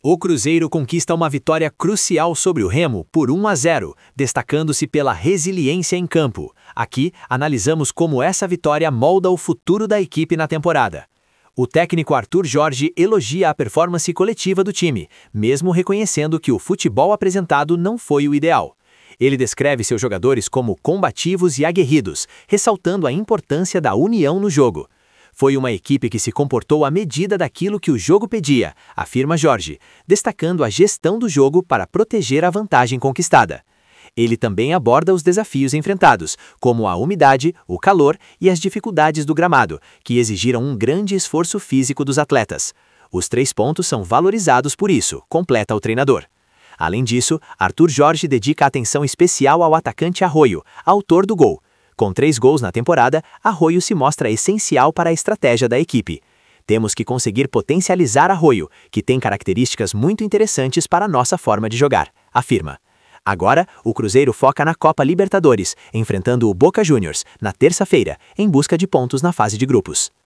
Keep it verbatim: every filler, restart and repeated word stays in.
O Cruzeiro conquista uma vitória crucial sobre o Remo por um a zero, destacando-se pela resiliência em campo. Aqui, analisamos como essa vitória molda o futuro da equipe na temporada. O técnico Arthur Jorge elogia a performance coletiva do time, mesmo reconhecendo que o futebol apresentado não foi o ideal. Ele descreve seus jogadores como combativos e aguerridos, ressaltando a importância da união no jogo. Foi uma equipe que se comportou à medida daquilo que o jogo pedia, afirma Jorge, destacando a gestão do jogo para proteger a vantagem conquistada. Ele também aborda os desafios enfrentados, como a umidade, o calor e as dificuldades do gramado, que exigiram um grande esforço físico dos atletas. Os três pontos são valorizados por isso, completa o treinador. Além disso, Arthur Jorge dedica atenção especial ao atacante Arroyo, autor do gol. Com três gols na temporada, Arroyo se mostra essencial para a estratégia da equipe. Temos que conseguir potencializar Arroyo, que tem características muito interessantes para a nossa forma de jogar, afirma. Agora, o Cruzeiro foca na Copa Libertadores, enfrentando o Boca Juniors, na terça-feira, em busca de pontos na fase de grupos.